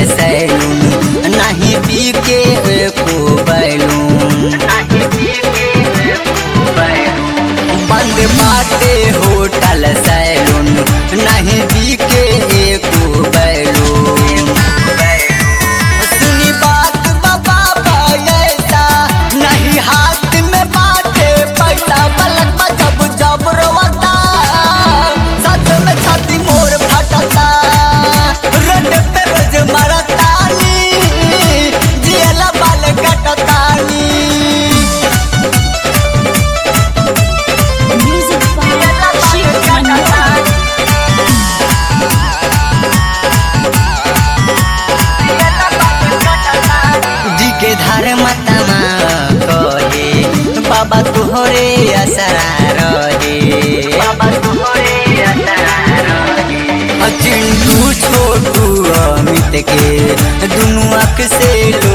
Saloon नहीं पी के एको बैलून बंद बाटे होटल सैलून नहीं पी के एको बैलून सुनी बात बाबा पैसा नहीं हाथ में बाटे पैसा पलक जब जब रोता सच में छाती मोर फटता रोड पे रोज मरतानी जियला बाल कटतानी Music by Shiv Manohar. जी के धार मतमा कहे बाबा तुहरे असरा रहे चिंटू छोटू अमित के दुनू अख से